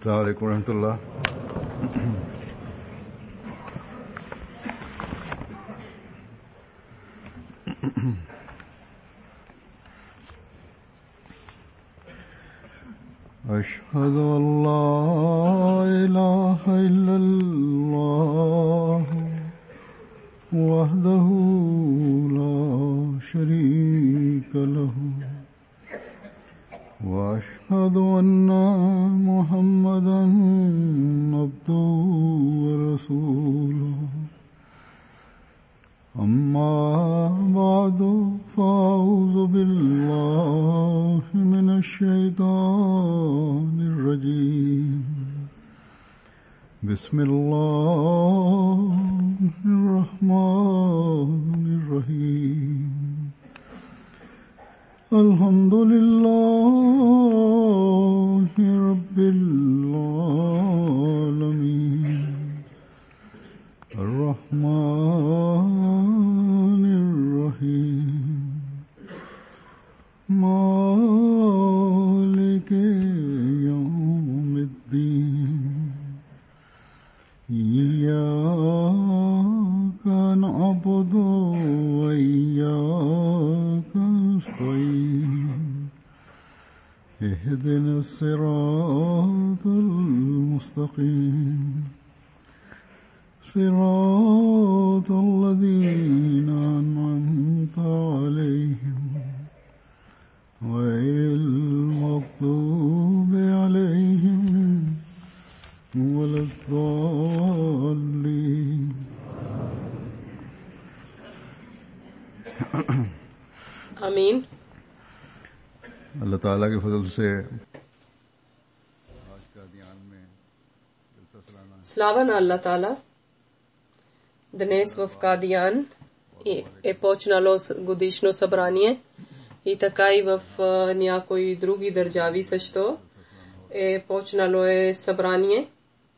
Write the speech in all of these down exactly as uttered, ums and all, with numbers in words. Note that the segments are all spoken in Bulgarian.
अस्सलाम वालेकुम रहमतुल्लाह। अशहदु अल्ला इलाहा इल्लल्लाह वहदहु ला शरीका लहु वअशहदु अन्ना मुहम्मदन अब्दुहु व रसूलुहु अम्मा बादु फ़अऊज़ु बिल्लाहि मिनश शैतानिर रजीम। बिस्मिल्लाहिर रहमानिर रहीम। अल्हम्दुलिल्लाहि रब्बिल आलमीन अर्रहमानिर रहीम मालिकि यौमिद्दीन इय्याका नअबुदु व इय्याका नस्तईन इहदिनस सिरातल मुस्तकीम सिरातल लज़ीना अनअमता अलैहिम गैरिल मग़्दूबि अलैहिम वलद्दाल्लीन। आमीन। अल्लाह ताला के फजल से आज का ध्यान में जलसा सालाना Slavan Allah Ta'ala, dnes v Kadian je počnalo godišnjo sabranje i така и в някои други държави също е почнало е събрание.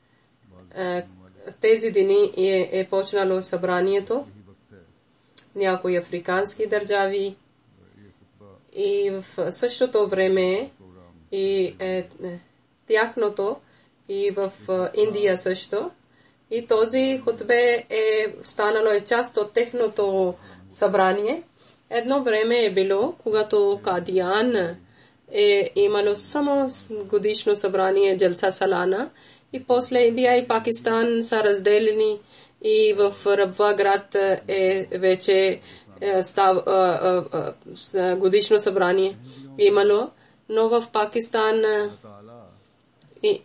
В тези дни е, е почнало събранието. Някои африкански държави и в същото време и е, тяхното и в Индия също. И този хутбе е станало е част от техното събрание. Едно време е било, когато Кадиян е имало само годишно събрание Джалса Салана и после Индия и Пакистан са разделени и в Рабва град е вече е, став, а, а, а, годишно събрание имало, но в Пакистан и,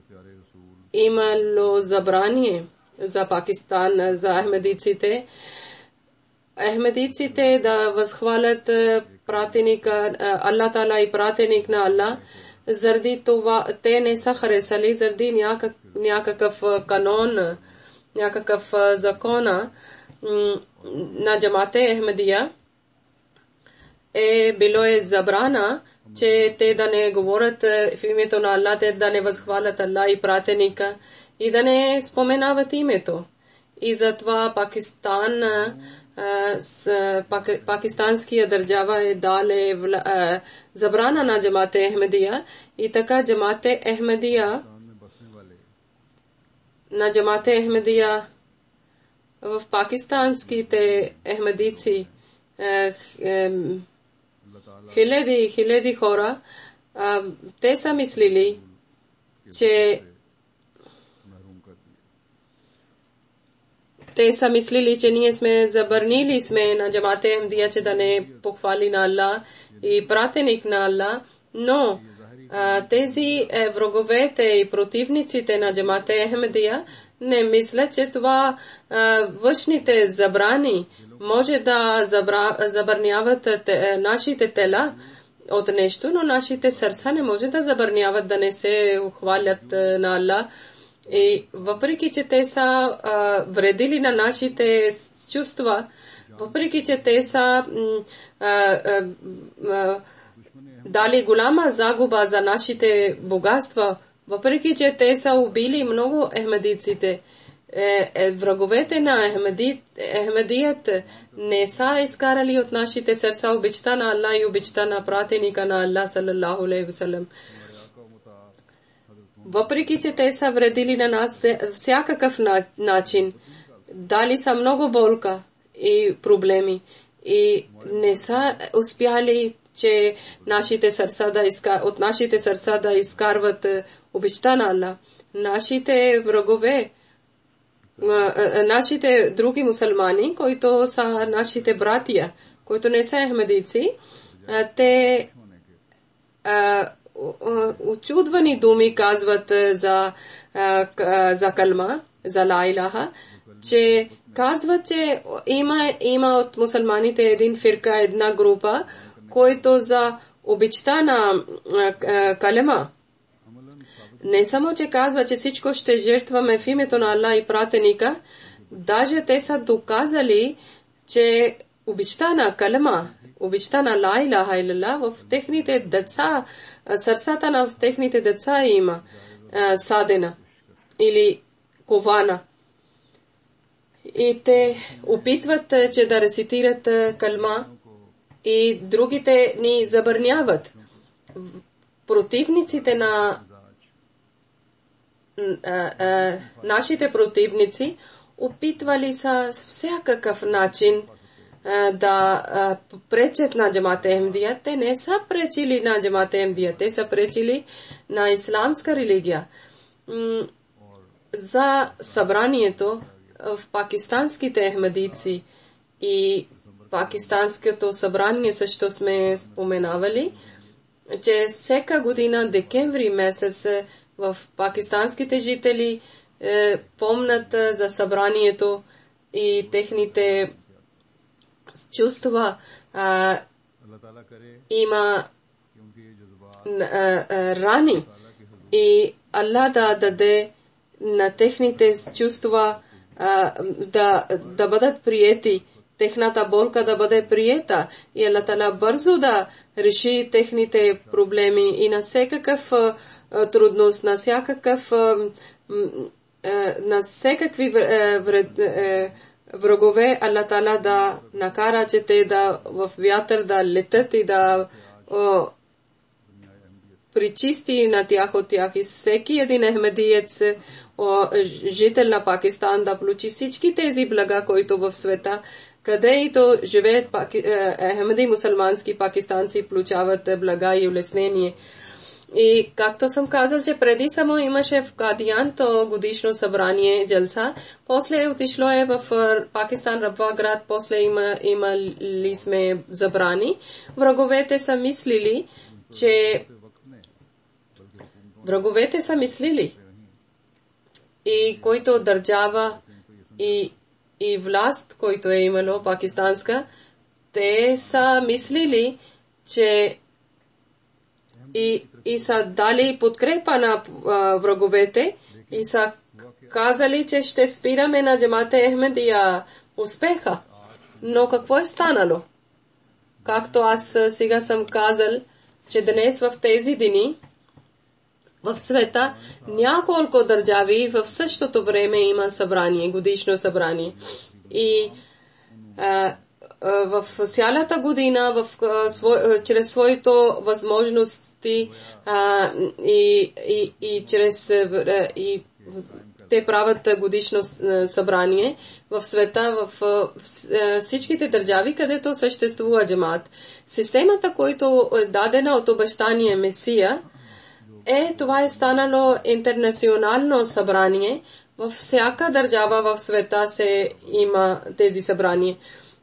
имало забрание за Пакистан, за ахмедиците. Ахмедиците да възхвалят пратеника Аллах Таала и пратеник на Аллах. Заради това те не са харесали, заради някак, някакъв канон, някакъв закона на джамате Ахмедия е било е забрана, че те да не говорят в името на Аллах, те да не възхвалят Аллах и пратеника и да не споменават името. И затова Пакистан с пакистанския държава е дале забрана на джамате Ахмедия и така джамате Ахмедия на джамате Ахмедия в пакистанските ахмедици хиляди и хиляди хора те са мислили, че те са мислили, че ние сме забранили сме на джамате Ахмедия, че да не похвали на Аллах и пратеник на Аллах, но а, тези е, враговете и противниците на джамате Ахмедия не мислят, че това а, външните забрани може да забра, забраняват те, нашите тела от нещо, но нашите сърца не може да забраняват да не се хвалят на Аллах. И въпреки, че те са а, вредили на нашите чувства, въпреки, че те са а, а, а, дали голяма загуба за нашите богатства, въпреки, че те са убили много ахмедиците, е, е, враговете на Ахмеди, Ахмедият не са изкарали от нашите сърца обичта на Аллах и обичта на пратеника на Аллах салалаху алейхи ва салям. въпреки че те са вредили на нас всякакъв начин, дали са много болка и проблеми и не са успяли, че нашите сърца да изка... от нашите сърца да изкарват обичта на Аллах. Нашите врагове, нашите други мусулмани, които са нашите братия, които не са ахмедици, те очудвани думи казват за, за калма, за ла илаха, че казват, че има, има от мусулманите един фирка, една група, който за обичта на калма. Не само, че казва, че всичко ще жертваме в името на Аллах и пратеника, даже те са доказали, че обичта на калма, обичта на ла илаха илlallah в техните деца, сърцата на техните деца има а, садена или кована. И те опитват, че да рецитират калма и другите ни забраняват. Противниците на а, а, нашите противници опитвали са всякакъв начин а, да а, пречат на Джамат Ахмадия. Те не са пречили на Джамат Ахмадия, те са пречили на исламска религия. М- за събранието в пакистанските ахмадици и пакистанското събрание също сме споменавали, че всека година декември месец в пакистанските жители е, помнят за събранието и техните чувства. А, има а, а, рани и Аллах да даде на техните чувства а, да, да бъдат приети, техната болка да бъде приета и Аллах Таала бързо да реши техните проблеми и на всякакъв а, трудност, на всякакъв а, а, на всякакви вред, а, врагове Аллах Таала да накара, че те да в вятър да летят и да а, причисти на тях от тях и всеки един ахмедиец, жител на Пакистан, да получи всички тези блага, които в света, където живеят ахмеди мусулмански пакистанци, получават блага и улеснение. И както съм казал, че преди само имаше в Кадиян то годишно събрание джалса, после отишло е в Пакистан, Рабва град, после има, имали сме забрани. Враговете са мислили, че Враговете са мислили и който държава и, и власт, който е имало пакистанска, те са мислили, че и, и са дали подкрепа на а, враговете и са казали, че ще спираме на Джамат Ахмадия успеха. Но какво е станало? Както аз сега съм казал, че днес в тези дни в света няколко държави в същото време има събрание, годишно събрание. И а, а, в цялата година, в, а, свой, чрез своите възможности а, и, и, и чрез а, и те правят годишно събрание в света, в, в всичките държави, където съществува джамат. Системата, която е дадена от обещания Месия, е, това е станало интернационално събрание. Във всяка държава в света се има тези събрания.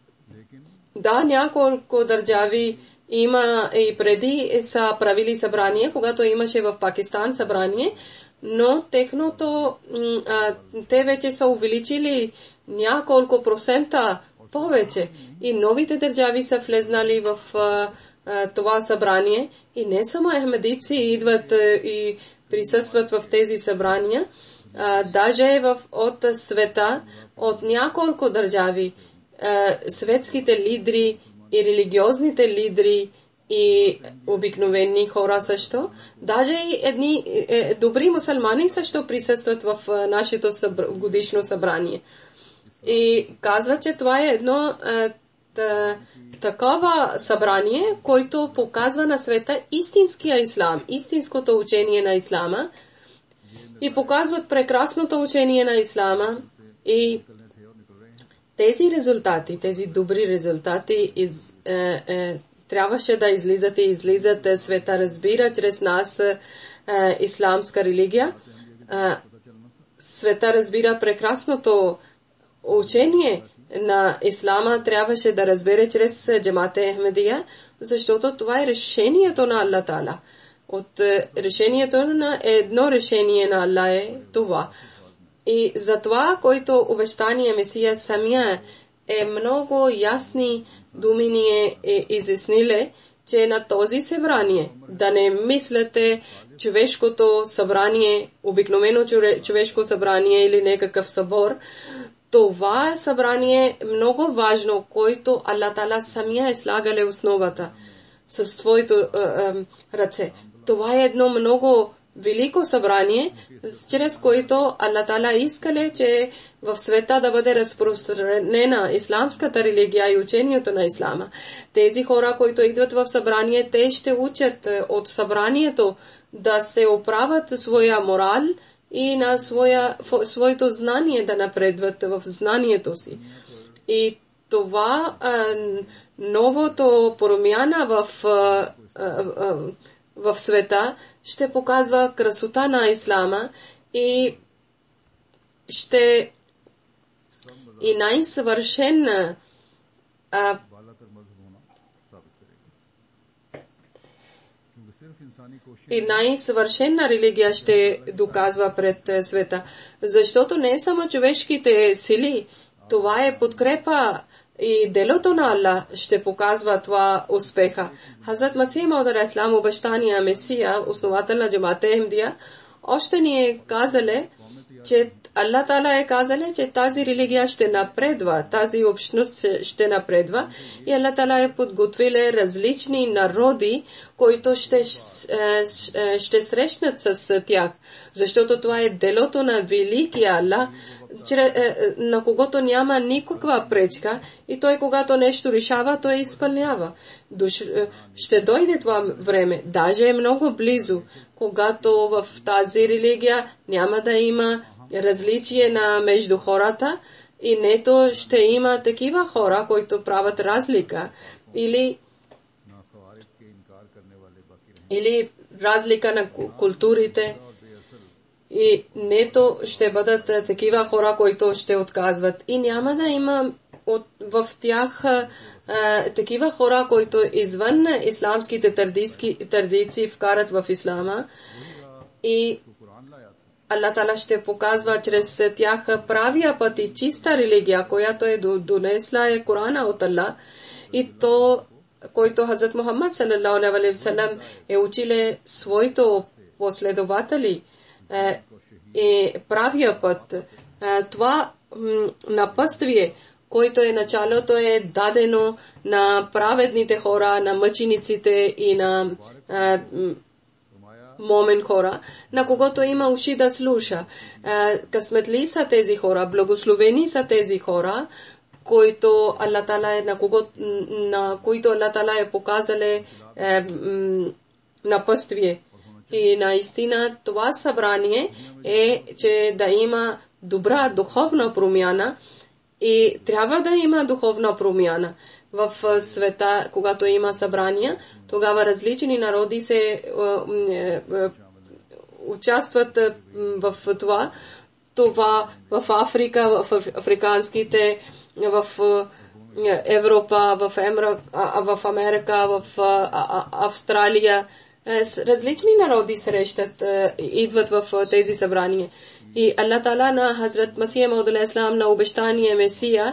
Да, няколко държави има и преди са правили събрание, когато имаше в Пакистан събрание, но техното, а, те вече са увеличили няколко процента повече и новите държави са влезнали в а, това събрание и не само ахмедици идват и присъстват в тези събрания, а, даже в, от света, от няколко държави, а, светските лидери и религиозните лидери и обикновени хора също, даже и едни е, добри мусулмани също присъстват в а, нашето събр... годишно събрание. И казва, че това е едно а, такова събрание, който показва на света истинския ислам, истинското учение на ислама. и показват прекрасното учение на ислама и тези резултати, тези добри резултати из, е, е, трябваше да излизат и излизат. Света разбира чрез нас е, исламска религия. Е, света разбира прекрасното учение на ислама, трябваше да разбере чрез джамате Ахмедия, защото това е решението на Аллах Таала. От е, решението на едно решение на Аллах е това. И за това, който обещание Месия самия е много ясни думи ни е изясниле, че на този събрание да не мислете човешкото събрание, обикновено човешко събрание или някакъв събор. Това събрание е много важно, който Аллах Таала самия е слагале основата с твоето е, е, ръце. Това е едно много велико събрание, чрез което Аллах Таала искале, че в света да бъде разпространена исламската религия и учението на ислама. Тези хора, които идват в събрание, те ще учат от събранието да се оправят своя морал и на своя, своето знание да напредват в знанието си. И това а, новото промяна в а, а, в света ще показва красота на ислама и ще и най-съвършена а, и най-съвършена религия ще доказва пред света. Защото не е само човешките сили, това е подкрепа и делото на Аллах ще показва това успеха. Хазрат Масих Мауд алейхиссалам, обещания Месия, основател на джамате Ахмедия, още ни е казале, че Аллах Таала е казале, че тази религия ще напредва, тази общност ще напредва и Аллах Таала е подготвиле различни народи, които ще, ще срещнат с тях. Защото това е делото на великия Аллах, на когото няма никаква пречка и той, когато нещо решава, той изпълнява. Ще дойде това време, даже е много близо, когато в тази религия няма да има различие на между хората и нето ще има такива хора, които правят разлика или или разлика на културите и нето ще бъдат такива хора, които ще отказват. И няма да има от, в тях а, такива хора, които извън исламските традиции вкарат в ислама и Аллах Таала ще показва чрез тях правия път и чиста религия, която е донесла е Корана от Аллах и то, който Хазрат Мухаммад салалаху алейхи ва саллям е училе своите последователи е правия път. Това напътствие, който е началото, е дадено на праведните хора, на мъчениците и на момен хора, на когото има уши да слуша. Късметли са тези хора, благословени са тези хора, които Аллах Таала е на кого, на които Аллах Таала е показале е, напътствие. И наистина това събрание е, че да има добра духовна промяна и трябва да има духовна промяна в света, когато има събрания, тогава различни народи се е, е, е, участват в това. Това в Африка, в африканските, в Европа, в, Емра, в Америка, в Австралия. Различни народи срещат, идват в тези събрания. И Аллах Таала на Хазрат Масих Мауд алейхиссалам на обещание Месия,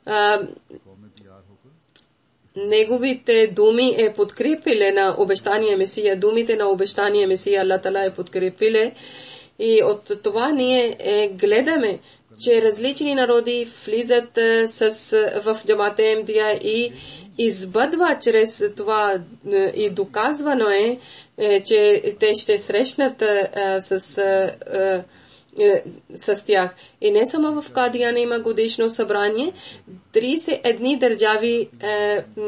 неговите думи е подкрепиле на обещание Месия, думите на обещание Месия Аллах Таала е подкрепиле. И от това ние е, гледаме, че различни народи влизат е, с, в джамате Ахмедия и избъдва чрез това е, и доказвано е, е, че те ще срещнат е, с, е, е, с тях. И не само в Кадиян има годишно събрание, тридесет и една държави е,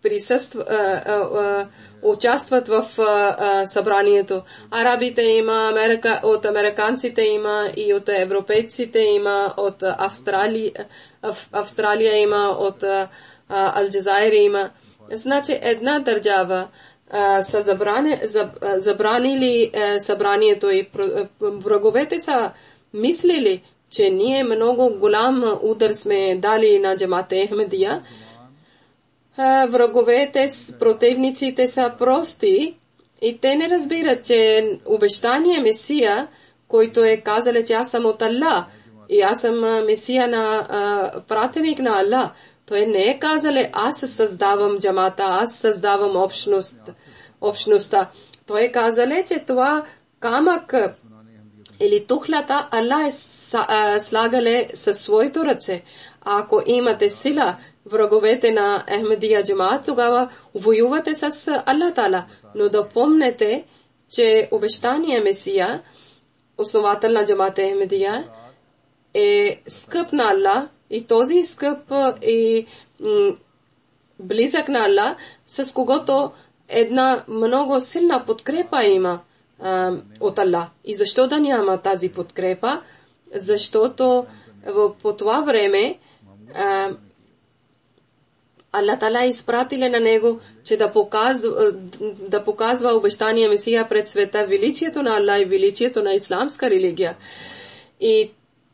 присъства, а, а, а, участват в а, а, събранието. Арабите има, Америка, от американците има и от европейците има, от Австралия, Австралия има, от а, Алджазайр има. Значи една държава а, са забрани, заб, забранили а, събранието и враговете са мислили, че ние много голям удар сме дали на джамата Ахмедия. Враговете, противниците са прости и те не разбират, че обещания Месия, който е казал, че аз съм от Аллах и аз съм Месия на а, пратеник на Аллах. Той не е казал, аз създавам джамата, аз създавам общност, общността. Той е казал, че това камък или тухлата Аллах е слагале със своето ръце. А ако имате сила, враговете на Ахмедия джамаат, тогава воювате с Аллах Тала. Но да помнете, че обещания Месия, основател на джамаат Ахмедия, е скъп на Аллах и този скъп и м- близък на Аллах, с когото една много силна подкрепа има а, от Аллах. И защо да няма тази подкрепа? Защото по това време а, Аллах Тала изпратили на него, че да показва, да показва обещания Месия пред света, величието на Аллах и величието на исламска религия. И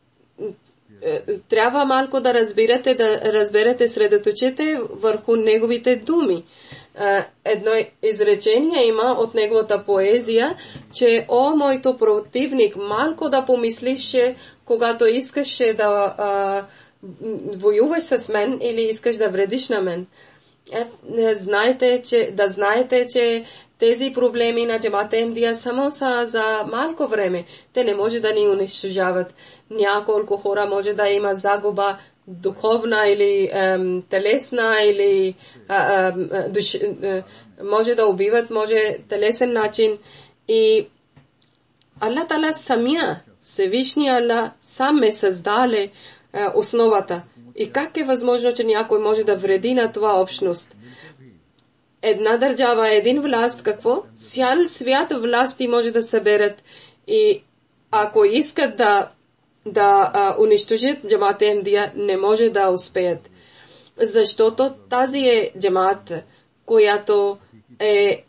трябва малко да разбирате, да разберете, средоточите върху неговите думи. Едно изречение има от неговата поезия, че о, моето противник, малко да помислиш, когато искаш да а, воюваш с мен или искаш да вредиш на мен. Е, знаете, че, да знаете, че тези проблеми на джамаат Ахмедия само са за малко време. Те не може да ни унищожават. Няколко хора може да има загуба духовна или ем, телесна или а, ем, душ, е, може да убиват, може телесен начин. И Аллах Тала самия, Всевишния Аллах сам е създале е, основата. И как е възможно, че някой може да вреди на това общност? Една държава, един власт, какво? Цял свят власти може да съберат и ако искат да, да а, унищожат джамаат Ахмедия, не може да успеят. Защото тази е джамаат, която е,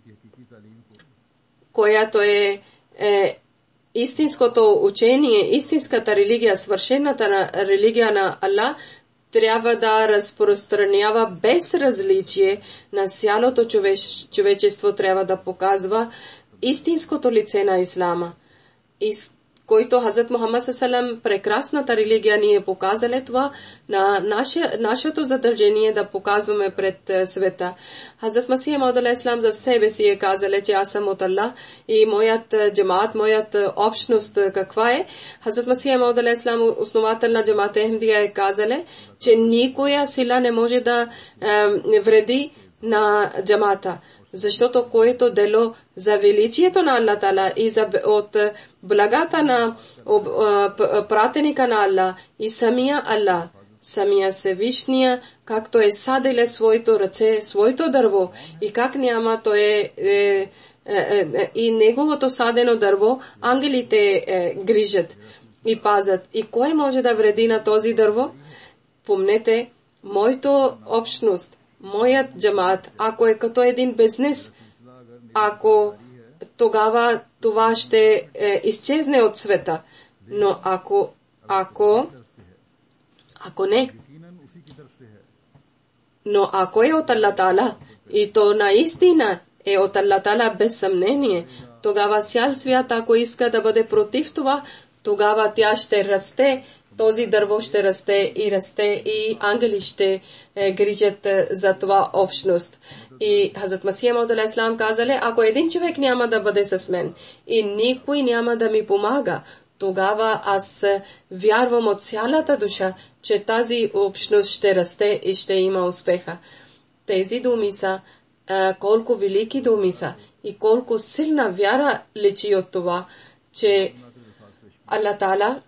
която е, е истинското учение, истинската религия, свършената религия на Аллах, трябва да разпространява без различие на цялото човеш, човечество, трябва да показва истинското лице на Ислама, из който Хазрат Мухаммад салам, прекрасната религия ни е показали това на наше, нашето задължение да показваме пред света. Хазрат Масих Мауд алейхи салам за себе си е казали, че аз съм от Аллах и моят джамаат, моят общност каква е. Хазрат Масих Мауд алейхи салам, основател на джамаат Ахмедия, е казали, че никоя сила не може да е, вреди на джамата. Защото което дело за величието на Аллах Тала и за от благата на пратеника на Аллах и самия Аллах, самия Всевишния, както е саделе своето ръце, своето дърво и как няма то е, е, е, е и неговото садено дърво, ангелите е, грижат и пазят. И кой може да вреди на този дърво? Помнете, моето общност, моят джамаат, ако е като един бизнес, ако тогава това ще е, изчезне от света. Но ако, ако, ако не, но ако е от Аллах Тала, и то наистина е от Аллах Тала без съмнение, тогава цял свят, ако иска да бъде против това, тогава тя ще расте, този дърво ще расте и расте и ангели ще е, грижат е, за това общност. И Хазрат Масих Мауд алейхи салам казали, ако един човек няма да бъде с мен и никой няма да ми помага, тогава аз вярвам от цялата душа, че тази общност ще расте и ще има успеха. Тези думи са е, колко велики думи са и колко силна вяра личи от това, че Аллах Тала,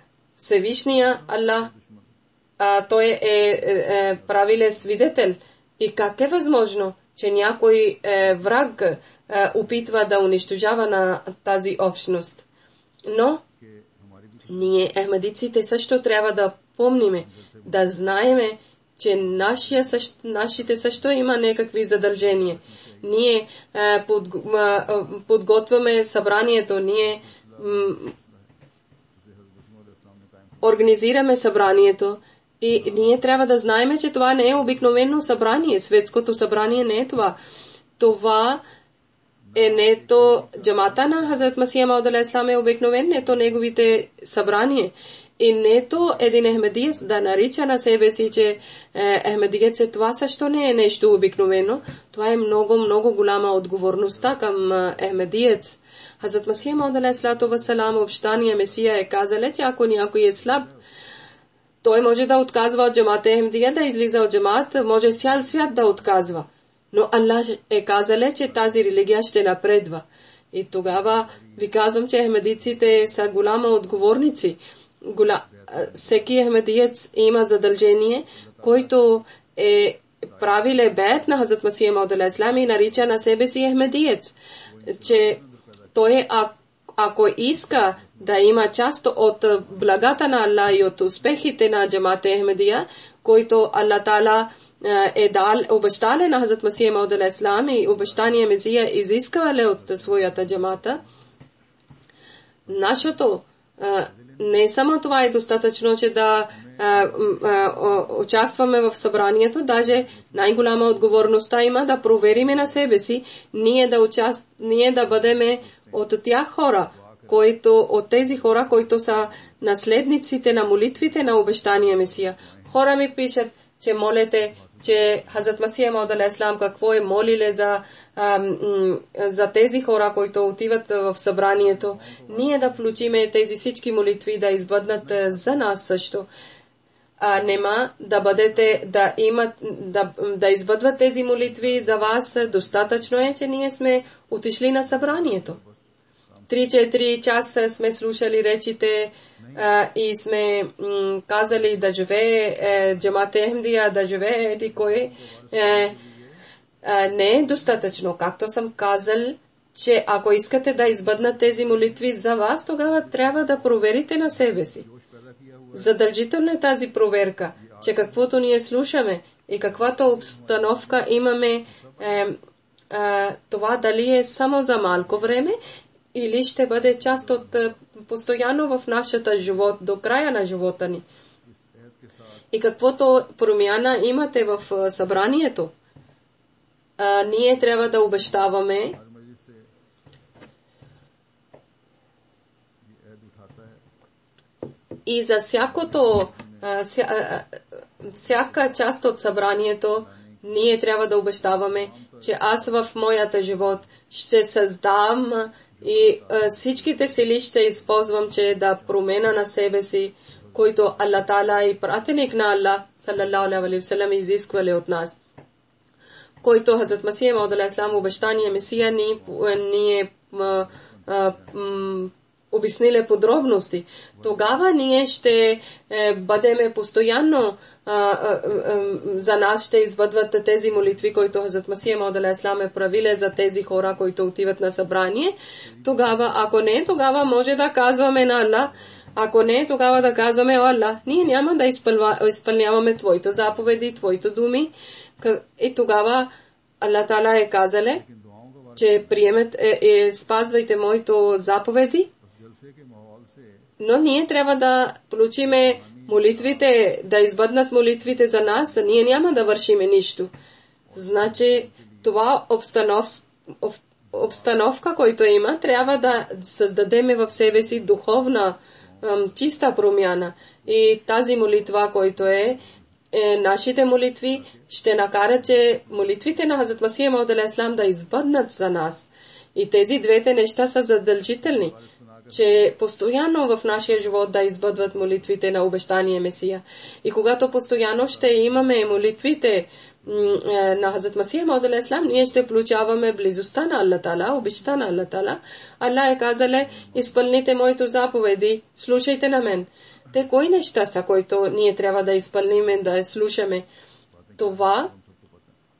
Всевишния Аллах, а, той е, е, е правилен свидетел, И как е възможно, че някой е, враг е, опитва да унищожава на тази общност? Но ние, ахмадиците, също трябва да помниме, да знаеме, че нашия също, нашите също има някакви задължения. Ние е, под, е, подготвяме събранието, ние м, организираме събранието и ние трябва да знаем, че това не е обикновено събрание. Светското събрание не е това. Това е нето джамата на Хазрат Масия Мауд алейхи салам е обикновен, нето неговите събрание. И нето един ахмедиец да нарича на себе си, че ахмедиец е това също не е нещо обикновено. Това е много, много голяма отговорността към ахмедиец. Хазрат Масия Мауд алейхи салам, общания Месия е казал, че ако някой е слаб, той може да отказва от джамата Ахмедия, да излиза от джамат, може цял свят да отказва. Но Аллах е казал, че тази религия ще напредва. И тогава ви казвам, че ахмедиците са голяма отговорници. Голя... Всеки ахмедиец има задължение, който е правиле бед на Хазрат Масия Мауд алейхи салам и нарича на себе си ахмедиец. Че той, а, ако иска да има част от благата на Аллах и от успехите на джамата Ахмедия, който Аллах Таала е дал обещали на Хазрат Масия Мауд алейхи салам и обещание Месия изисквали от своята джамата, нашето не само това е достатъчно, че да а, а, участваме в събранието, даже най-голяма отговорността има да провериме на себе си, ние да, участ... ние да бъдеме от тях хора, които, от тези хора, които са наследниците на молитвите на обещания Месия. Хора ми пишат, че молете, че Хазрат Масия Мауд алейхи салам какво е молиле за, ам, за тези хора, които отиват в събранието. Ние да включиме тези всички молитви да избъднат за нас също. А нема да бъдете, да имат, да, да избъдват тези молитви за вас. Достатъчно е, че ние сме отишли на събранието. Три-четири часа сме слушали речите а, и сме м, казали да живее е, джамат Ахмедия, да живее еди кой. Е, е, не е достатъчно. Както съм казал, че ако искате да избъднат тези молитви за вас, тогава трябва да проверите на себе си. Задължително е тази проверка, че каквото ние слушаме и каквато обстановка имаме, е, е, това дали е само за малко време или ще бъде част от постоянно в нашата живот, до края на живота ни. И каквото промяна имате в събранието, а, ние трябва да обещаваме и за всякото, а, ся, а, всяка част от събранието, ние трябва да обещаваме, че аз в моята живот ще създам и а, всичките сили ще използвам, че да промена на себе си, който Аллах Таала и пратеник на Аллах, саллалаху алейхи ва саллям, изисквали от нас. Който Хазрат Масия Мауд алейхи салам обещание Месия ни, ни е а, а, м, обяснили подробности. Тогава ние ще е, бъдеме постоянно а, а, а, за нас ще избъдват тези молитви, които Хазрат Масия Мауд алейхи салам е правиле за тези хора, които отиват на събрание. Тогава, ако не, тогава може да казваме на Аллах. Ако не, тогава да казваме, о Аллах, ние няма да изпълняваме Твоите заповеди, Твоите думи. И тогава Аллах Таала е казале, че приемете, е, е, спазвайте моите заповеди, но ние трябва да получиме молитвите, да избъднат молитвите за нас, ние няма да вършиме нищо. Значи, това обстанов, обстановка, който има, трябва да създадеме в себе си духовна чиста промяна. И тази молитва, който е, е нашите молитви, ще накарат, че молитвите на Хазрат Масия Мауд алейхи салам да избъднат за нас. И тези двете неща са задължителни, че постоянно в нашия живот да избъдват молитвите на обещания Месия. И когато постоянно ще имаме молитвите на Хазрат Масия Мауд алейхи салам, ние ще получаваме близостта на Аллах Таала, обичта на Аллах Таала. Аллах е казале, изпълните моите заповеди, слушайте на мен. Те кои неща са, които ние трябва да изпълниме, да слушаме? Това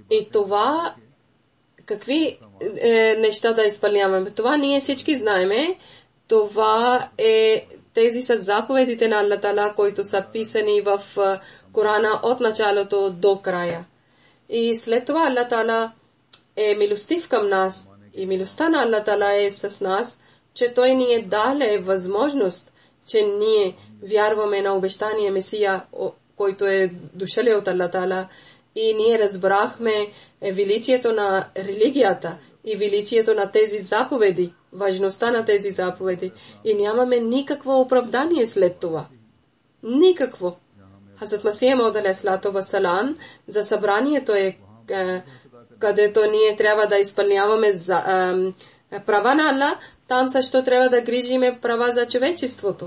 И това, какви е, неща да изпълняваме, това ние всички знаеме. Това е тези са заповедите на Аллах Таала, които са писани в Корана от началото до края. И след това Аллах Таала е милостив към нас и милостта на Аллах Таала е с нас, че Той ни е дале възможност, че ние вярваме на обещания Месия, който е дошъл от Аллах Таала, и ние разбрахме величието на религията и величието на тези заповеди, важността на тези заповеди, и нямаме никакво оправдание след това. Никакво. Хазрат Масих Мауд алейхиссалату вассалам за събранието е, където ние трябва да изпълняваме за, е, права на Аллах, там също трябва да грижиме права за човечеството.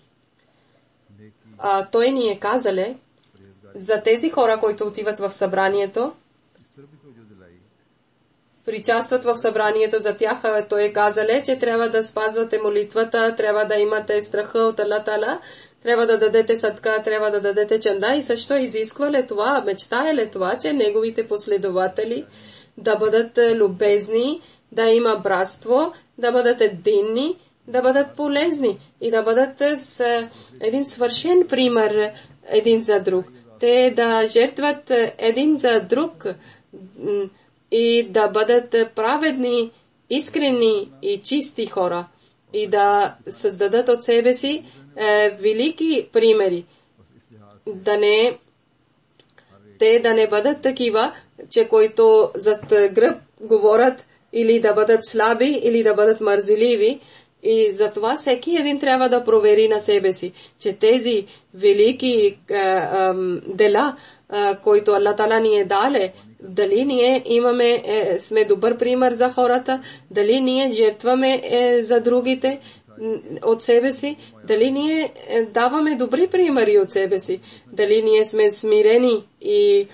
А, той ни е казале за тези хора, които отиват в събранието, причастват в събранието, за тях той е казале, че трябва да спазвате молитвата, трябва да имате страха от Аллах Таала, трябва да дадете садка, трябва да дадете чанда, и също изисква това, мечтае ли това, че неговите последователи да бъдат любезни, да има братство, да бъдат единни, да бъдат полезни и да бъдат с един свършен пример един за друг. Те да жертват един за друг и да бъдат праведни, искрени и чисти хора и да създадат от себе си е, велики примери. Да не, те да не бъдат такива, че които зад гръб говорят, или да бъдат слаби, или да бъдат мързеливи. И затова всеки един трябва да провери на себе си, че тези велики е, е, дела, е, които Аллах Таала ни е дале, дали ние имаме, е, сме добър пример за хората, дали ние жертваме е, за другите от себе си, дали ние е, даваме добри примери от себе си, дали ние сме смирени и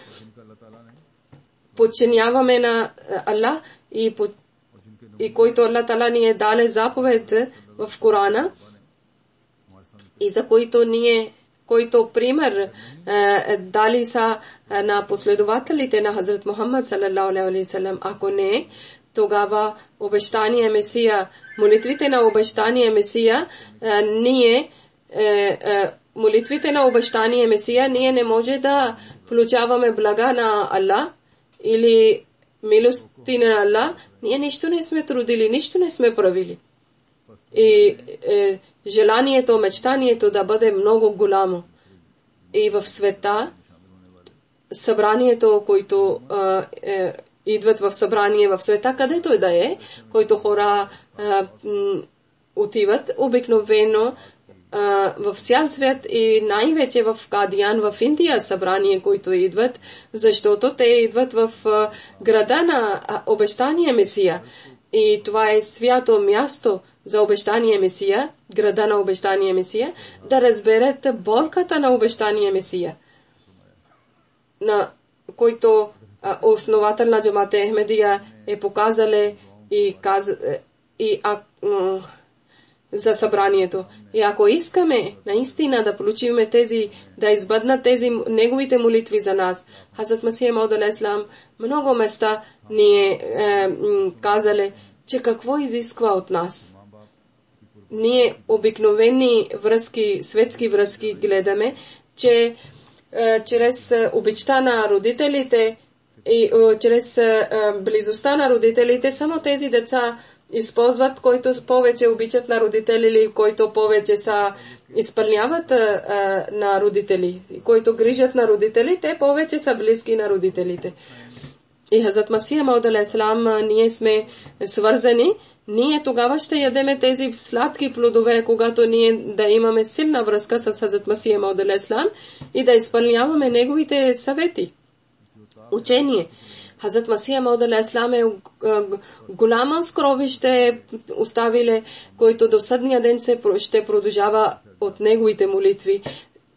подчиняваме на Аллах и под и който Аллах Таала ни е дале заповед в Корана, и за който ние, който пример е, дали са е, на последователите на Хазрат Мухаммад салаллаху алейхи ва саллям. Ако не, тогава обещания Месия, молитвите на обещания Месия, е, ние е, е, молитвите на обещания Месия, ние не може да получаваме блага на Аллах или милости на Аллах, ние нищо не сме трудили, нищо не сме правили. И е, желанието, мечтанието да бъде много голямо. И в света, събранието, които е, е, идват в събрание в света, където и да е, които хора е, м, отиват, обикновено в цял свят и най-вече в Кадиян, в Индия събрание, които идват, защото те идват в града на обещания Месия. И това е свято място за обещания Месия, града на обещания Месия, да разберат болката на обещания Месия, на който основател на Джамат Ахмедия е показале и, каз... и а... за събранието. И ако искаме наистина да получиме тези, да избъднат тези неговите молитви за нас, Хазрат Масих Мауд алейхиссалам много места ни е, е казале, че какво изисква от нас. Ние обикновени връзки, светски връзки гледаме, че е, чрез обичта на родителите и е, чрез е, близостта на родителите, само тези деца използват, които повече обичат на родители или които повече са изпълняват а, на родители, които грижат на родители, те повече са близки на родителите. И Хазрат Масих Мауд алейхиссалам, ние сме свързани, ние тогава ще ядеме тези сладки плодове, когато ние да имаме силна връзка с Хазрат Масих Мауд алейхиссалам и да изпълняваме неговите съвети, учение. Хазрат Масих Мауд алейхиссалам е голямо скровище оставиле, който до съдния ден се ще продължава от неговите молитви.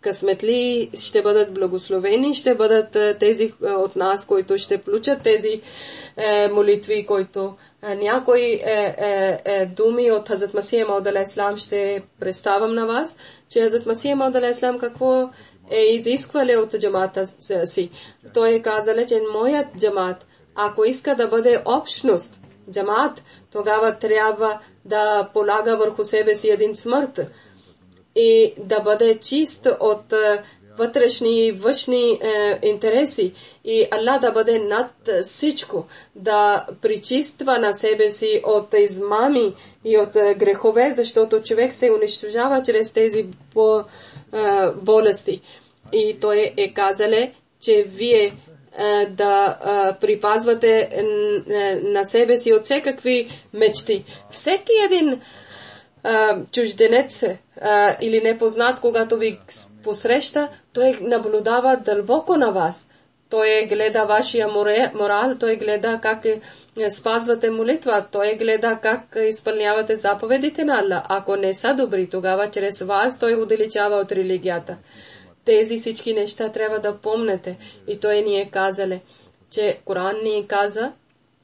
късметли, ще бъдат благословени, ще бъдат тези от нас, които ще получат тези е, молитви, които е, някои е, е, е, думи от Хазрат Масия Мауд алейхи ислам ще представям на вас, че Хазрат Масия Мауд алейхи ислам какво е изисквали от джамата си. Той е казал, че моят джамат, ако иска да бъде общност, джамат, тогава трябва да полага върху себе си един смърт и да бъде чист от вътрешни и външни е, интереси и Аллах да бъде над всичко, да причиства на себе си от измами и от е, грехове, защото човек се унищожава чрез тези по, е, болести. И той е казале, че вие е, да е, припазвате е, на себе си от всекакви мечти. Всеки един Uh, чужденец uh, или непознат, когато ви посреща, той наблюдава дълбоко на вас. Той гледа вашия морал, той гледа как спазвате молитва, той гледа как изпълнявате заповедите на Аллах. Ако не са добри, тогава чрез вас той удалечава от религията. Тези всички неща трябва да помнете. И той ни е казале, че Коран ни каза,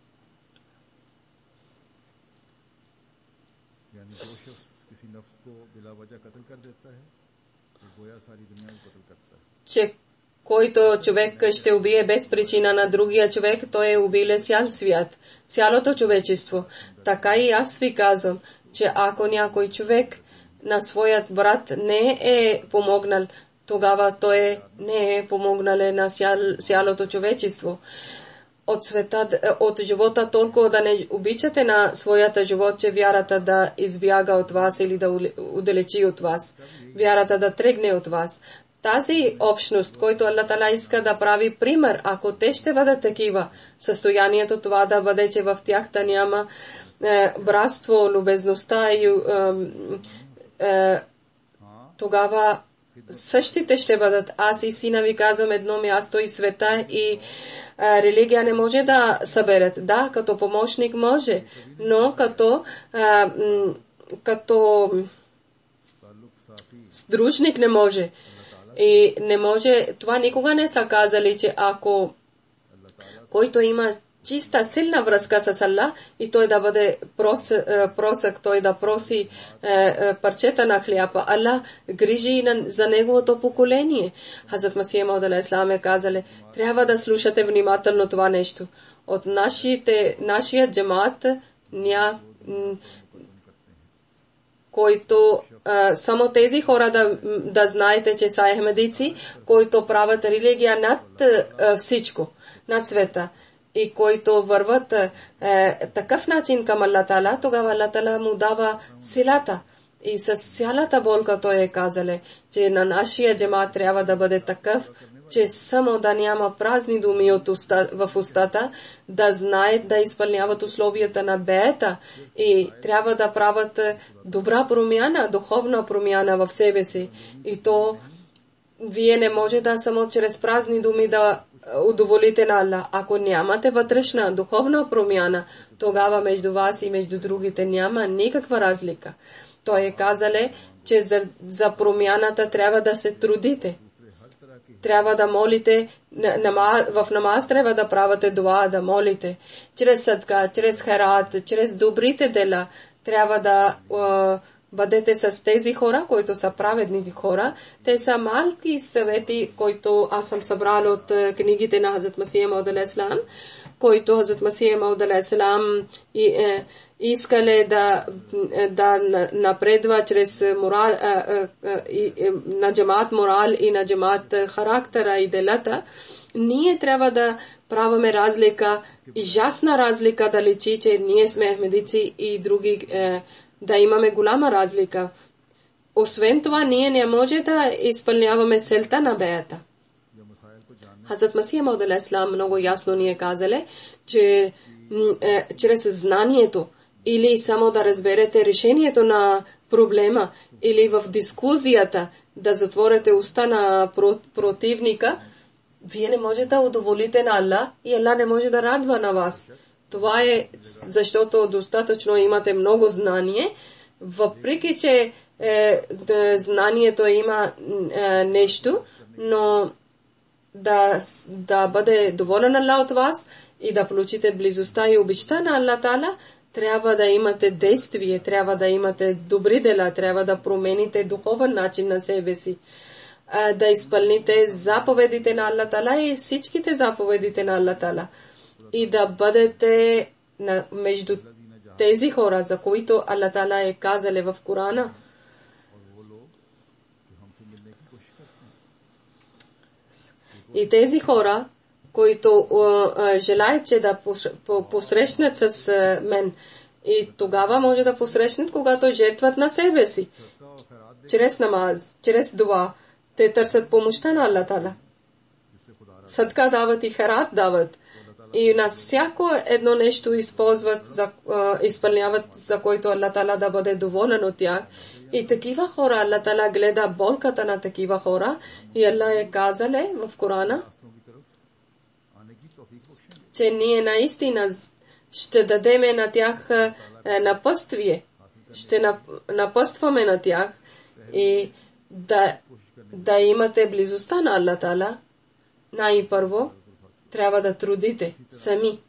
че който човек ще убие без причина на другия човек, той е убил цял свят, цялото човечество. Така и аз ви казвам, че ако някой човек на своят брат не е помогнал, тогава той не е помогнал на цялото човечество. От света, от живота толкова да не обичате на своята живот, че вярата да избяга от вас или да удалечи от вас. Вярата да тръгне от вас. Тази общност, който Аллах Таала иска да прави пример, ако те ще бъдат такива, състоянието това да бъде, че в тях да няма е, братство, любезността и е, е, тогава същите ще бъдат. Аз истина ви казвам, едно място и света и а, религия не може да съберат. Да, като помощник може, но като а, м, като сдружник не може. И не може, това никога не са казали, че ако който има чиста, силна връзка с Аллах и той да бъде прос, просък, той да проси е, е, парчета на хляба. Аллах грижи за неговото поколение. Хазрат Масия Мауд алейхи ислам е казали, трябва да слушате внимателно това нещо. От нашите, нашия джамат, ня, който е, само тези хора да, да знаете, че са ахмедици, които правят религия над е, всичко, над света. И които върват е, такъв начин към Аллах Таала, тогава Аллах Таала му дава силата. И с цялата болка той е казале, че на нашия джамат трябва да бъде такъв, че само да няма празни думи от уста, в устата, да знаят да изпълняват условията на беята и трябва да правят добра промяна, духовна промяна в себе си. И то вие не може да само чрез празни думи да удоволите на Аллах. Ако нямате вътрешна духовна промяна, тогава между вас и между другите няма никаква разлика. Той е казале, че за, за промяната трябва да се трудите. Трябва да молите, в намаз трябва да правите дуа, да молите. Чрез садка, чрез харат, чрез добрите дела трябва да uh, бъдете с тези хора, които са праведните хора. Те са малки съвети, които аз съм събрал от книгите на Хазрат Масия Мауд алейхи ислам, които Хазрат Масия Мауд алейхи ислам и, е, искали да, да напредва чрез морал, е, е, е, на джамат морал и на джамат характера и делата. Ние трябва да правиме разлика и ясна разлика да личи, че ние сме ахмедици и други е, да имаме голяма разлика. Освен това, ние не може да изпълняваме целта на беята. Хазрат Масия Мауд алейхи ислам много ясно ни е казале, че е, чрез знанието или само да разберете решението на проблема или в дискусията да затворите уста на противника, вие не можете да удоволите на Аллах и Аллах не може да радва на вас. Това е защото достатъчно имате много знание въпреки че е, да, знанието има е, нещо, но да, да бъде доволен Аллах от вас и да получите близостта и обичта на Аллах Таала, трябва да имате действие, трябва да имате добри дела, трябва да промените духовен начин на себе си, да изпълните заповедите на Аллах Таала и всичките заповедите на Аллах Таала и да бъдете на, между тези хора, за които Аллах Таала е казал в Корана. И тези хора, които uh, желаят, че да посрещнат с uh, мен, и тогава може да посрещнат, когато жертват на себе си. Чрез намаз, чрез дуа, те търсят помощта на Аллах Таала. Садка дават и харат дават. И на всяко едно нещо използват, за, uh, изпълняват, за който Аллах Таала да бъде доволен от тях. И такива хора, Аллах Таала гледа болката на такива хора. И Аллах е казал в Корана, че ние наистина ще дадеме на тях е, напъствие. Ще напъстваме на тях и да, да имате близостта на Аллах Таала. Най-първо трябва да трудите сами.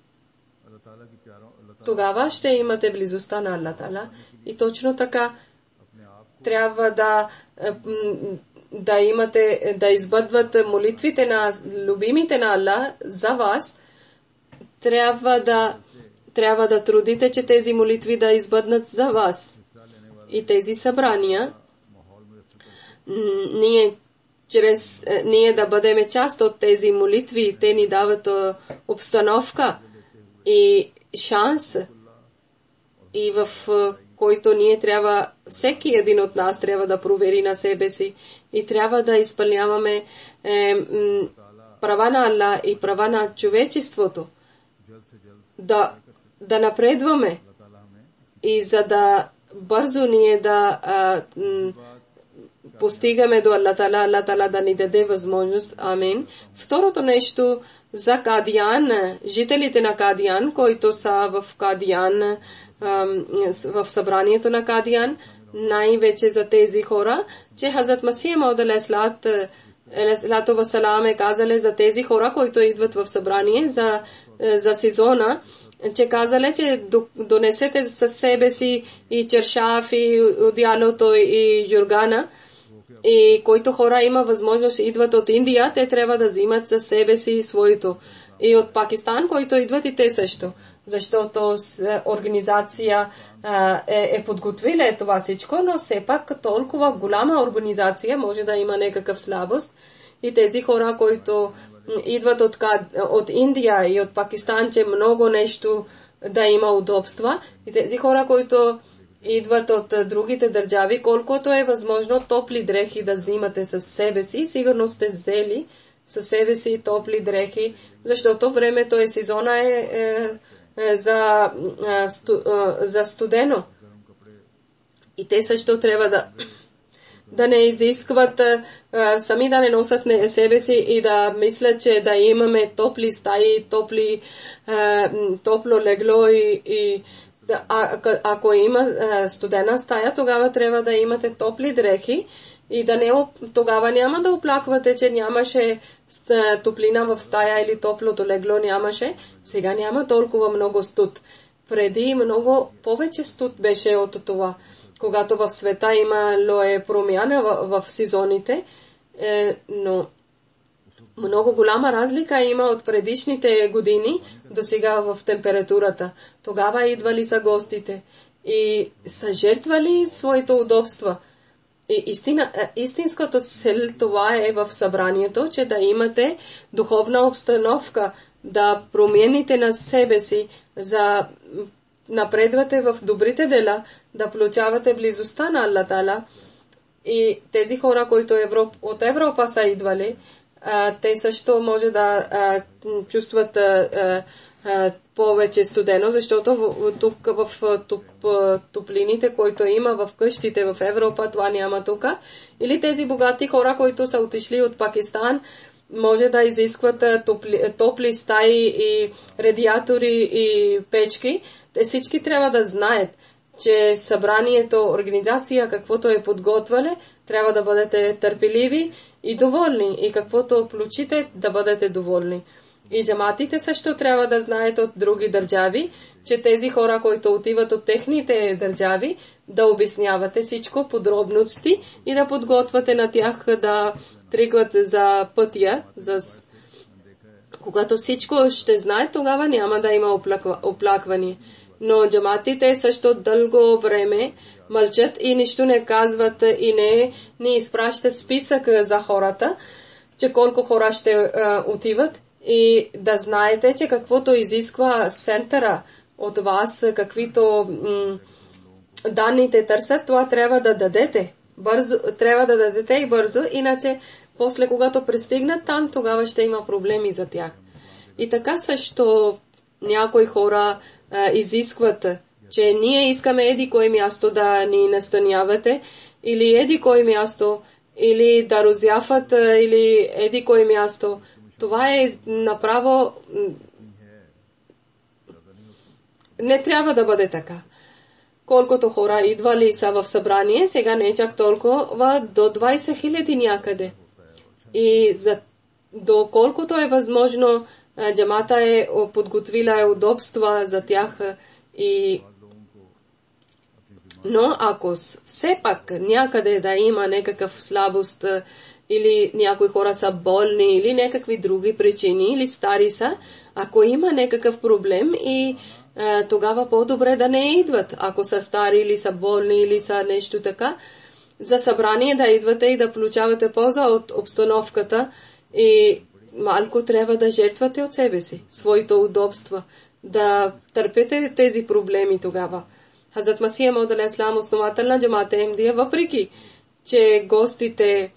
Тогава ще имате близостта на Аллах Таала. И точно така трябва да, да имате, да избъдват молитвите на любимите на Аллах за вас. Трябва да, трябва да трудите, че тези молитви да избъднат за вас. И тези събрания, ние, чрез, ние да бъдем част от тези молитви, те ни дават обстановка и шанс, и в който ние трябва, всеки един от нас трябва да провери на себе си и трябва да изпълняваме е, м, права на Аллах и права на човечеството. Да, да напредваме и за да бързо ние да а, м, постигаме до Аллах Таала, Аллах Таала да ни даде възможност. Амин. Второто нещо за Кадиян, жителите на Кадиян, които са в Кадиян, в събранието на Кадиян, най-вече за тези хора, че Хазрат Масих Мауд алейхиссалату вассалам е казали за тези хора, които идват в събрание за, за сезона, че казали, че донесете със себе си и чершаф, и одеялото, и юргана, и които хора има възможност идват от Индия, те трябва да взимат със себе си своето. И от Пакистан, които идват и те също. Защото организация е, е подготвила това всичко, но все пак толкова голяма организация може да има някакъв слабост. И тези хора, които идват от, от Индия и от Пакистан, че много нещо да има удобства. И тези хора, които идват от другите държави, колкото е възможно топли дрехи да взимате със себе си, сигурно сте взели със себе си топли дрехи, защото времето е сезона е, е, е за, е, сту, е, за студено. И те също трябва да да не изискват е, сами да не носят не себе си и да мислят, че да имаме топли стаи, топли, е, топло легло и, и да, а, ако има е, студена стая, тогава трябва да имате топли дрехи. И да не, тогава няма да оплаквате, че нямаше топлина в стая или топлото легло нямаше. Сега няма толкова много студ. Преди много повече студ беше от това. Когато в света имало е промяна в, в сезоните, е, но много голяма разлика има от предишните години до сега в температурата. Тогава идвали са гостите и са жертвали своите удобства. И истина, истинското цел това е в събранието, че да имате духовна обстановка, да промените на себе си, за напредвате в добрите дела, да получавате близостта на Аллах Таала. И тези хора, които Европ, от Европа са идвали, а, те също може да а, чувстват а, а, повече студено, защото тук в туп, топлините, които има в къщите в Европа, това няма тук. Или тези богати хора, които са отишли от Пакистан, може да изискват топли, топли стаи и радиатори и печки. Те всички трябва да знаят, че събранието, организация, каквото е подготвяле, трябва да бъдете търпеливи и доволни. И каквото получите, да бъдете доволни. И джаматите също трябва да знаят от други държави, че тези хора, които отиват от техните държави, да обяснявате всичко, подробности и да подготвяте на тях да тръгват за пътя. За... Когато всичко ще знаят, тогава няма да има оплакване. Но джаматите също дълго време мълчат и нищо не казват и не ни изпращат списък за хората, че колко хора ще а, отиват. И да знаете, че каквото изисква центъра от вас, каквито м- данните търсят, това трябва да дадете. Бързо, трябва да дадете и бързо, иначе после когато пристигнат там, тогава ще има проблеми за тях. И така също някои хора а, изискват, че ние искаме еди кое място да ни настанявате, или еди кое място, или да розяфат, или еди кое място. Това е направо... Не трябва да бъде така. Колкото хора идвали са в събрание, сега не е чак толкова, до двайсет хиляди някъде. И за, доколкото е възможно, джамата е подготвила удобства за тях. И... Но ако все пак някъде да има някакъв слабост, или някои хора са болни, или някакви други причини, или стари са, ако има някакъв проблем и е, тогава по-добре да не идват. Ако са стари, или са болни, или са нещо така, за събрание да идвате и да получавате полза от обстановката и малко трябва да жертвате от себе си, своите удобства, да търпете тези проблеми тогава. Хазрат Масия Мауд алейхиссалам, основател на джамата Ахмадия, въпреки че гостите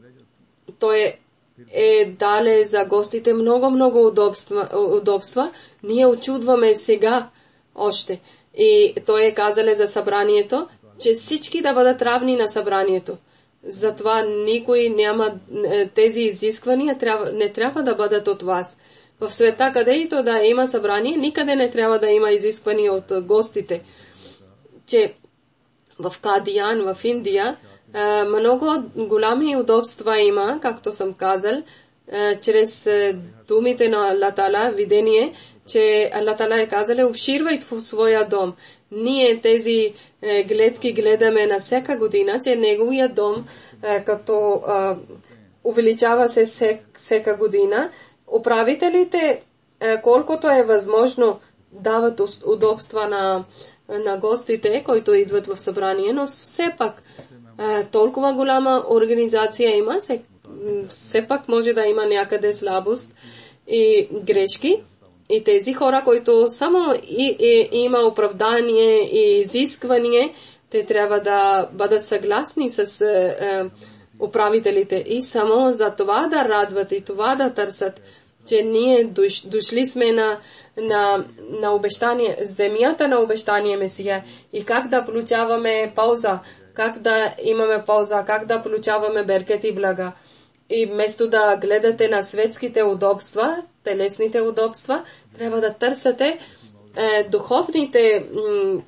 той е дале за гостите много-много удобства, удобства. Ние очудваме сега още. И той е казал за събранието, че всички да бъдат равни на събранието. Затова никой няма тези изисквания, трябва, не трябва да бъдат от вас. В света, където да има събрание, никъде не трябва да има изисквания от гостите. Че в Кадиян, в Индия, много голями удобства има, както съм казал, чрез думите на Аллах Таала, видение, че Аллах Таала е казал, обширвай в своя дом. Ние тези гледки гледаме на всяка година, че неговия дом, като увеличава се всяка година, управителите, колкото е възможно, дават удобства на, на гостите, които идват в събрание, но все пак толкова голяма организация има, все, все пак може да има някъде слабост и грешки. И тези хора, които само и, и, има оправдание и изискване, те трябва да бъдат съгласни с е, е, управителите и само за това да радват и това да търсят, че ние душ, дошли сме на, на, на обещание, земята на обещание Месия и как да получаваме полза, как да имаме полза, как да получаваме беркет и блага. И вместо да гледате на светските удобства, телесните удобства, трябва да търсите е, духовните м-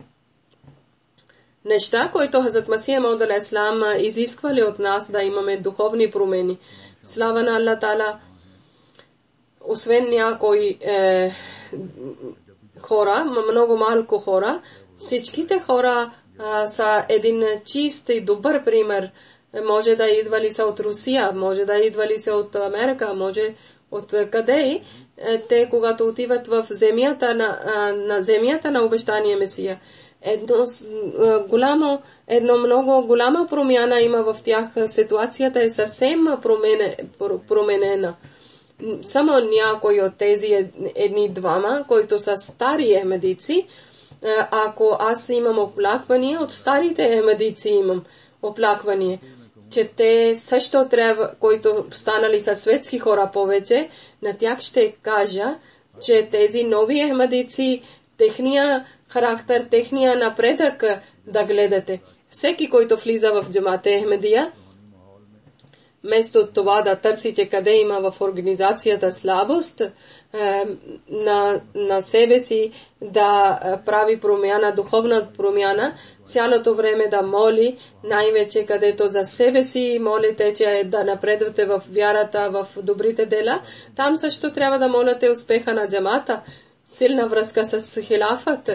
неща, които Хазрат Масия Мауд алейхиссалам изисквали от нас да имаме духовни промени. Слава на Аллах Таала, освен някои е, хора, много малко хора, всичките хора а, са един чист и добър пример. Може да идвали са от Русия, може да идвали са от Америка, може от къде и те, когато отиват в земята на, на земята на обещание Месия. Едно голямо, едно много голяма промяна има в тях. Ситуацията е съвсем промене, променена. Само някои от тези едни-двама, които са стари ахмедици, ако аз имам оплаквания, от старите ахмедици имам оплаквания, че те също трябва, които станали са светски хора повече, на тях ще кажа, че тези нови ахмедици, техния характер, техния напредък да гледате. Всеки, който влиза в джамата Ахмадия, вместо това да търси, че къде има в организацията слабост, на, на себе си да прави промяна, духовна промяна, цялото време да моли, най-вече където за себе си молите, че да напредвате в вярата, в добрите дела. Там също трябва да молите успеха на джамата, силна връзка с хилафът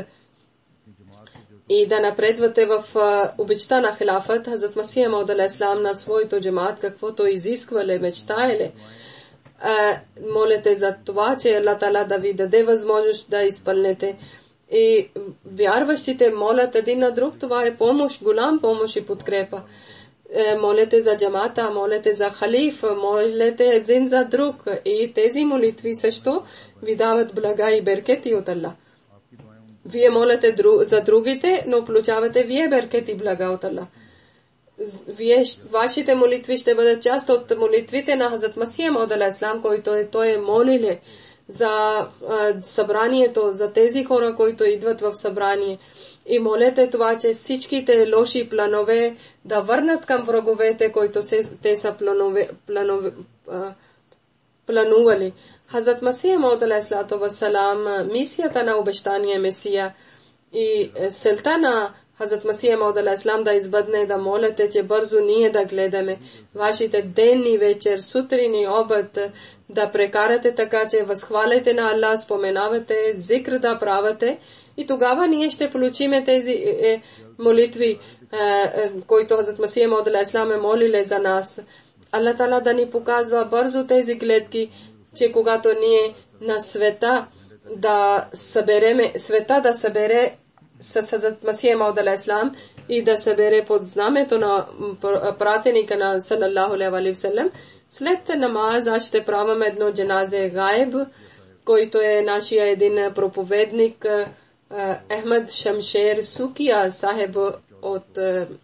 и да напредвате в обичта на хилафът. Хазрат Масия Мауд алейхиссалам на своето джамат, каквото изисквале, мечтаеле. Молете за това, че Аллах Таала да ви даде възможност да изпълнете. И вярващите молят един на друг, това е помощ, голям помощ и подкрепа. Молете за джамата, молете за халиф, молете един за друг. И тези молитви също ви дават блага и беркети от Аллах. Вие молите за другите, но получавате вие беркети и блага от Аллах. Вие, вашите молитви ще бъдат част от молитвите на Хазрат Масия Мауд алейхиссалам, който е, той е молиле за а, събранието, за тези хора, които идват в събрание. И молете това, че всичките лоши планове да върнат към враговете, които се, те са планове, планове, а, планували. Хазрат Масия Мауд алейхиссалам, мисията на обещания Месия и целта на Хазрат Масия Мауд алейхиссалам да избъдне, да молите, че бързо ние да гледаме вашите ден и вечер, сутрин и обед, да прекарате така, че възхваляте на Аллах, споменавате, зикр да правите и тогава ние ще получиме тези е, молитви, е, е, които Хазрат Масия Мауд алейхиссалам е молиле за нас. Аллах Таала да ни показва бързо тези гледки, че когато ние на света да събереме, света да събере с Хазрат Масия Мауд алейхиссалам и да събере под знамето на пратеника на салаллаху алейхи ва саллям, след намаз ще правим едно джаназе гайб, който е нашия един проповедник Ахмед Шамшер Сукия Сахеб, от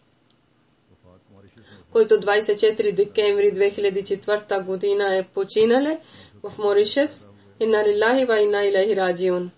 който двадесет и четвърти декември две хиляди и четвърта година е починале в Моришес. Инна лилахи ва инна илайхи раджиун.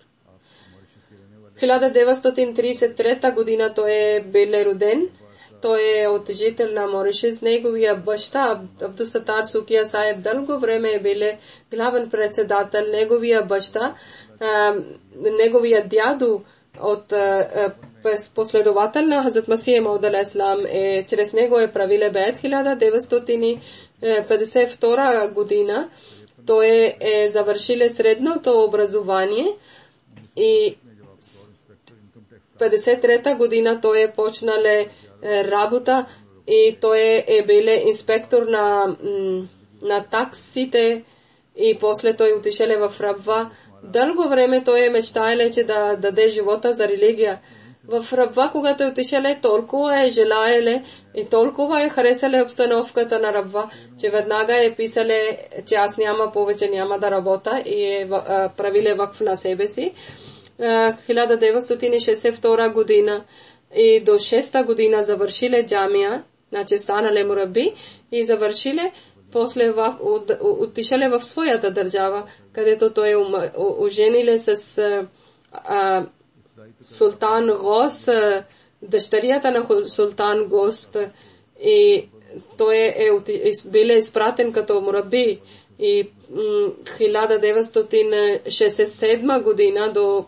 хиляда деветстотин тридесет и трета година той е бил роден. Той е от жител на Моришес. Неговия баща Абдусатар Сукия Сахеб дълго време е бил главен председател. Неговия баща, а, неговия дядо от а, последовател на Хазрат Масия Мауд алейхиссалам е, чрез него е правиле бейт хиляда деветстотин петдесет и втора година. Той е, е завършил средното образование и петдесет и трета година той е почнал е, работа и той е, е бил инспектор на, на таксите и после той отишел в рабва. Дълго време той е мечтаел, че да даде живота за религия. В рабва, когато е отишел, толкова е желаеле и толкова е харесале обстановката на рабва, че веднага е писале, че аз няма повече, няма да работа и е правиле вакф на себе си. хиляда деветстотин шестдесет и втора година и до шеста година завършиле джамия, значи станале мураби и завършиле, после отишеле в своята държава, където той ожениле с а, Султан Гос, дъщерята на Султан Гост, и той е бил изпратен като мураби и хиляда деветстотин шестдесет и седма година до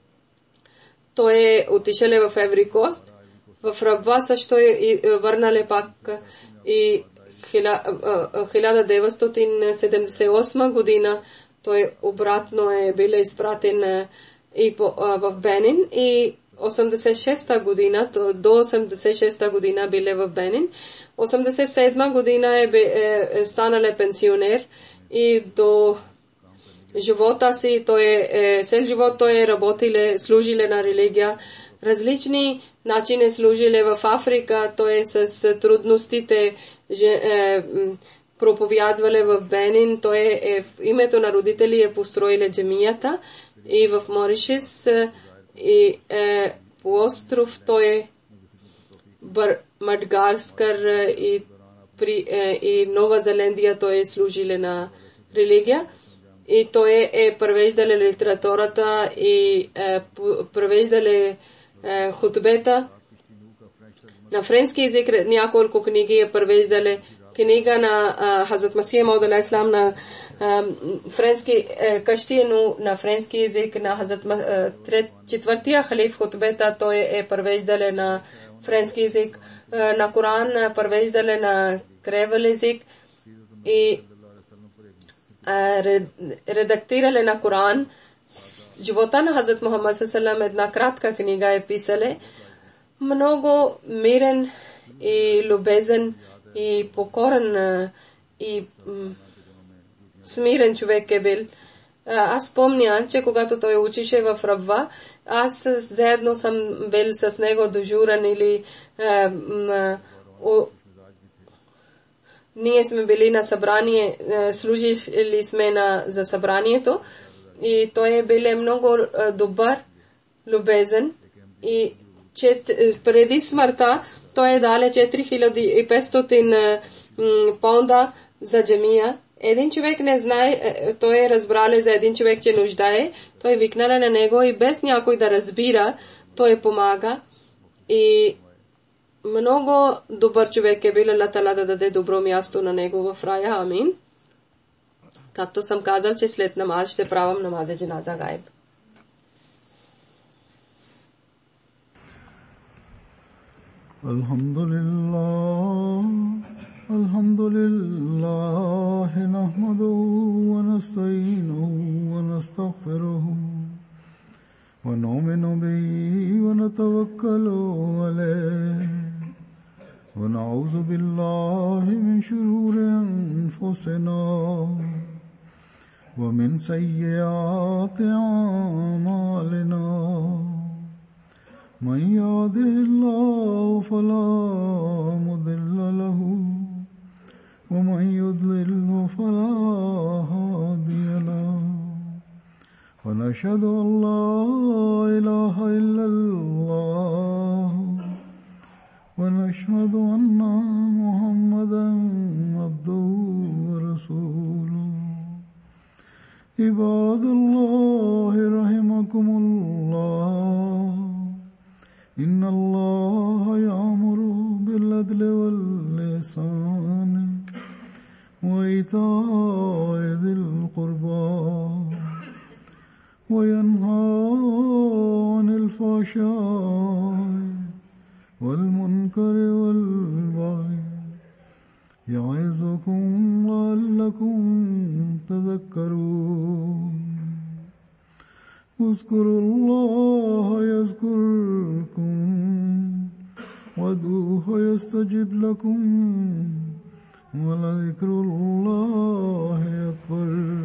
той е отишел в Еври Кост. В Рабва също е върнале пак и хиляда деветстотин седемдесет и осма година той обратно е бил изпратен и по, а, в Бенин и осемдесет и шеста година, до осемдесет и шеста година биле в Бенин. осемдесет и седма година е, е, е станале пенсионер и до живота си, той е, е цел живот той е работиле, служиле на религия. Различни начини служиле в Африка, той е с трудностите же, е, проповядвале в Бенин, той е, е в името на родители е построиле джамията и в Моришес и е, по остров той е Бър, Мадагаскар и, при, е, и Нова Зеландия той е служиле на религия и той е, е превеждале литературата и е, превеждале хутбета на френски език, няколко книги е превеждале knjiga na uh, Hazrat Masih Maud alaihi salam na um, franski uh, kaštijenu na franski jezik na Hazrat uh, tret, četvrtija halif hutbeta, to je, je preveždale na franski jezik, uh, na Kur'an uh, preveždale na krevel jezik i uh, red, redaktirale na Kur'an. Života na Hazrat Muhammad sallallahu alaihi wasallam jedna kratka knjiga je pisale. Mnogo miren i ljubezen i pokoran i mm, smiren човек е бил. Аз помня, че когато той учише в Рабва, аз заедно съм бил с него дежурен или а, м, о, ние сме били на събрание, служили сме на, за събранието и той е бил много добър, любезен и че преди смъртта той е дале четири хиляди и петстотин понда за джамия. Един човек не знае, той е разбрале за един човек, че нуждае. Той викнала на него и без някой да разбира, той помага. И много добър човек е бил, Аллах Таала да даде добро място на него в рая. Амин. Както съм казал, че след намаз ще правам намазе джаназа гайб. الحمد لله الحمد لله نحمده ونستعينه ونستغفره ونؤمن به ونتوكل عليه ونعوذ بالله من شرور أنفسنا ومن سيئات أعمالنا من يهده الله فلا مضل له ومن يضلل فلا هادي له ونشهد أن لا إله إلا الله ونشهد أن محمدا عبده ورسوله عباد الله رحمكم الله إن الله يأمر بالعدل والإحسان وإيتاء ذي القربى وينهى عن الفحشاء والمنكر والبغي يعظكم لعلكم تذكرون اذكروا الله يذكركم وادعوه يستجب لكم ولذكر الله أكبر.